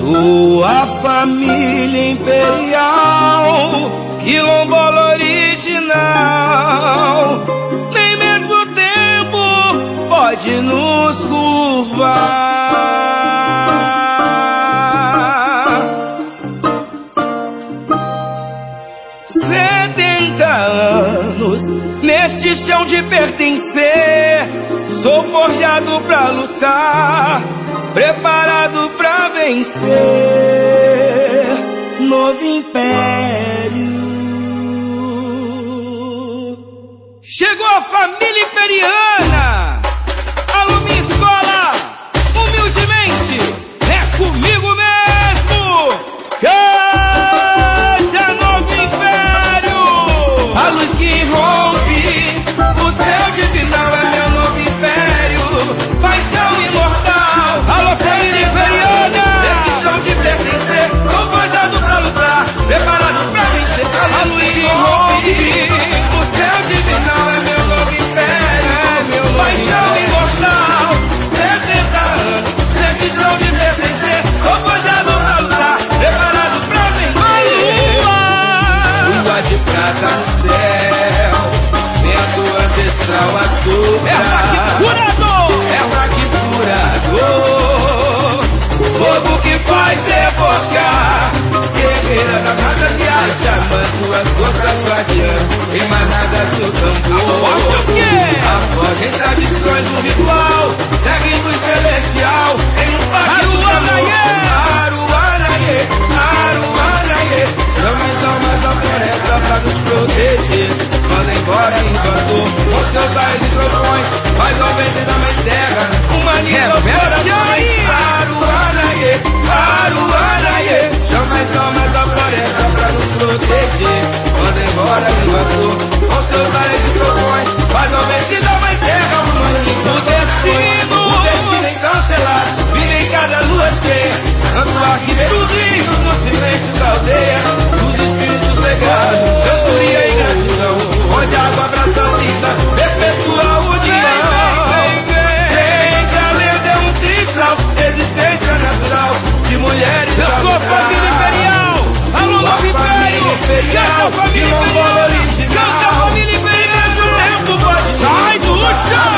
Sua família imperial, quilombola original, nem mesmo o tempo pode nos curvar. 70 anos neste chão de pertencer, sou forjado pra lutar, preparado pra vencer. Novo império. Chegou a família imperiana. Alô, minha escola, humildemente, é comigo mesmo. Canta, novo império. A luz que rompe o céu divinal é meu novo império. Paixão imortal. Alô, família imperiana. Nesse chão de pertencer, sou forjado pra lutar, preparado pra vencer. A luz que rompe o céu divinal é meu novo império. Paixão imortal. 70 anos nesse chão de pertencer, sou forjado pra lutar, preparado pra vencer. Lua de prata no céu, vento ancestral açúcar. Erva que curador, erva que curador, fogo que faz evocar, guerreira da mata de ar, chamando suas forças guardiãs, emanadas do tambor. A voz em tradições do ritual, técnico e celestial, em um pacto de amor. Aruanaie, Aruanaie, chama as almas da floresta pra nos proteger. Manda embora invasor, com seus raios e trovões, faz ao vento da mãe terra, humaniza os corações. Aruanaie, Aruanaie, chama as almas da floresta pra nos proteger. Manda embora invasor, com seus raios e trovões, faz ao vento da mãe terra, humaniza o destino encancelado, vive em cada lua cheia, canto arquimeiro dos rios, no silêncio da aldeia, dos espíritos legados, cantoria e gratidão, onde a água abraça a vida, perpetua a união. Gente, a lenda é um cristal, existência natural de mulheres. Eu sou a família imperial, alô, novo império, canta a família imperial, canta a família imperial, o tempo pode sai do chão.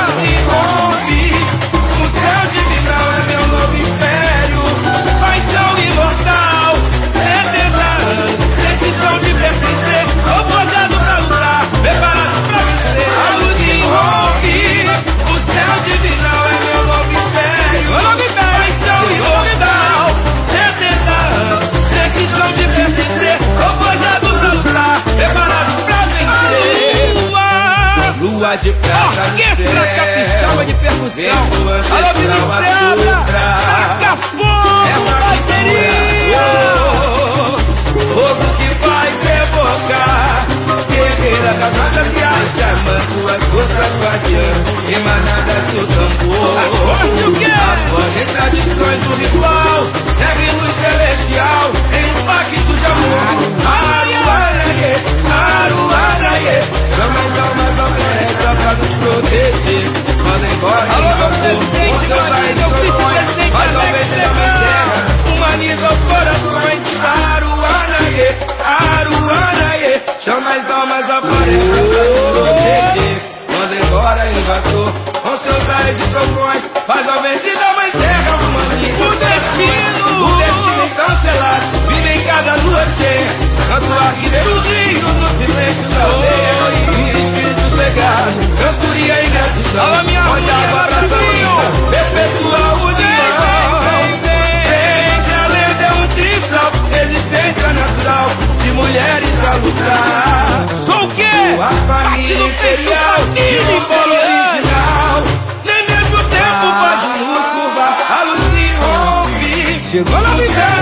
O céu divinal é meu novo império, paixão imortal, 70 anos nesse chão de pertencer, sou forjado pra lutar, preparado pra vencer. A luz que rompe o céu divinal é meu novo império, paixão imortal, 70 anos nesse chão de pertencer, sou forjado pra lutar, preparado pra vencer. Lua de prata, orquestra capixaba de percussão, alô, Vinicebra, taca fogo, bateria, fogo que faz evocar, guerreira da mata de ar, chamando suas forças guardiãs, emanadas do tambor. A voz em tradições do ritual, terra e luz celestial, em um pacto de amor. Aruanaie, Aruanaie, chama as almas da floresta pra nos proteger. Manda embora invasor, com seus raios e trovões, faz ao vento da mãe terra, humaniza os corações. Aruanaie, Aruanaie, chama as almas da floresta pra nos proteger. Manda embora invasor, com seus raios e trovões, faz ao vento da mãe terra, humaniza o destino encancelado, vive em cada lua cheia, canto arquimeiro dos rios, no silêncio da aldeia, espíritos legados, cantoria e gratidão, onde a água abraça a vida, perpetua a união. Gente, a lenda é um cristal, existência natural de mulheres a lutar. Sou o quê? Sua família imperial, quilombola original, nem mesmo o tempo pode nos curvar. A luz que rompe, chegou na vida.